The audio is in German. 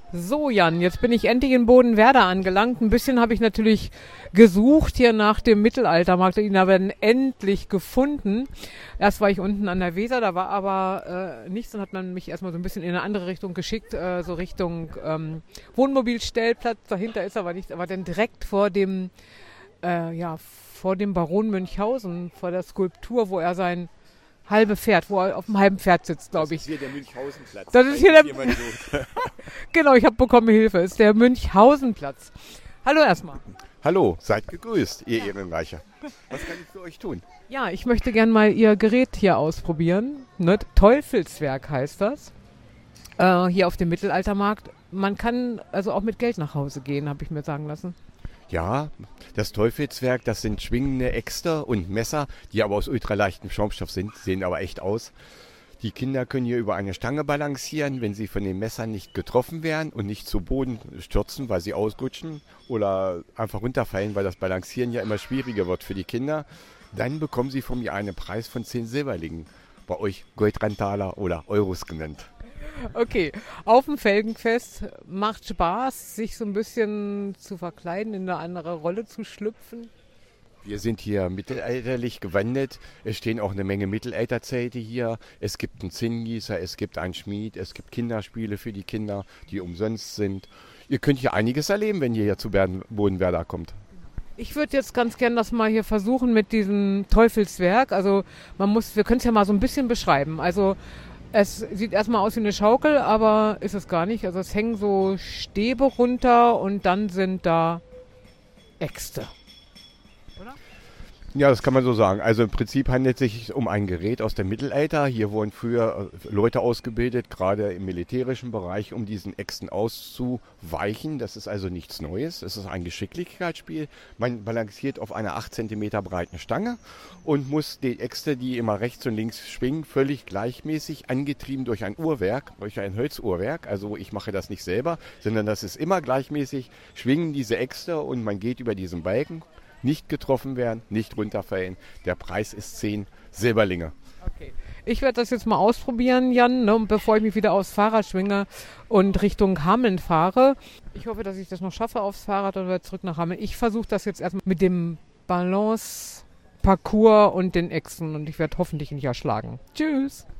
So, Jan, jetzt bin ich endlich in Bodenwerder angelangt. Ein bisschen habe ich natürlich gesucht hier nach dem Mittelaltermarkt. Ihn aber endlich gefunden. Erst war ich unten an der Weser, da war aber nichts. Dann hat man mich erstmal so ein bisschen in eine andere Richtung geschickt, so Richtung Wohnmobilstellplatz. Dahinter ist aber nichts, aber dann direkt vor dem, vor dem Baron Münchhausen, vor der Skulptur, wo er sein halbe Pferd, wo er auf dem halben Pferd sitzt, glaube ich. Das ist hier der Münchhausenplatz. Das ist hier der Genau, ich habe bekommen Hilfe. Das ist der Münchhausenplatz. Hallo erstmal. Hallo, seid gegrüßt, ihr Ehrenreicher. Was kann ich für euch tun? Ja, ich möchte gern mal Ihr Gerät hier ausprobieren. Ne? Teufelswerk heißt das. Hier auf dem Mittelaltermarkt. Man kann also auch mit Geld nach Hause gehen, habe ich mir sagen lassen. Ja, das Teufelswerk, das sind schwingende Äxte und Messer, die aber aus ultraleichtem Schaumstoff sind, sehen aber echt aus. Die Kinder können hier über eine Stange balancieren, wenn sie von den Messern nicht getroffen werden und nicht zu Boden stürzen, weil sie ausrutschen oder einfach runterfallen, weil das Balancieren ja immer schwieriger wird für die Kinder. Dann bekommen sie von mir einen Preis von 10 Silberlingen, bei euch Goldrandtaler oder Euros genannt. Okay, auf dem Felgenfest macht Spaß, sich so ein bisschen zu verkleiden, in eine andere Rolle zu schlüpfen. Wir sind hier mittelalterlich gewandelt. Es stehen auch eine Menge Mittelalterzelte hier. Es gibt einen Zinngießer, es gibt einen Schmied, es gibt Kinderspiele für die Kinder, die umsonst sind. Ihr könnt hier einiges erleben, wenn ihr hier zu Bodenwerder kommt. Ich würde jetzt ganz gern das mal hier versuchen mit diesem Teufelswerk. Also wir können es ja mal so ein bisschen beschreiben. Also es sieht erstmal aus wie eine Schaukel, aber ist es gar nicht. Also es hängen so Stäbe runter und dann sind da Äxte. Ja, das kann man so sagen. Also im Prinzip handelt es sich um ein Gerät aus dem Mittelalter. Hier wurden früher Leute ausgebildet, gerade im militärischen Bereich, um diesen Äxten auszuweichen. Das ist also nichts Neues. Es ist ein Geschicklichkeitsspiel. Man balanciert auf einer 8 cm breiten Stange und muss die Äxte, die immer rechts und links schwingen, völlig gleichmäßig angetrieben durch ein Uhrwerk, durch ein Holzuhrwerk. Also ich mache das nicht selber, sondern das ist immer gleichmäßig, schwingen diese Äxte und man geht über diesen Balken. Nicht getroffen werden, nicht runterfallen. Der Preis ist 10 Silberlinge. Okay. Ich werde das jetzt mal ausprobieren, Jan, ne, bevor ich mich wieder aufs Fahrrad schwinge und Richtung Hameln fahre. Ich hoffe, dass ich das noch schaffe aufs Fahrrad oder zurück nach Hameln. Ich versuche das jetzt erstmal mit dem Balance-Parcours und den Äxten und ich werde hoffentlich nicht erschlagen. Tschüss!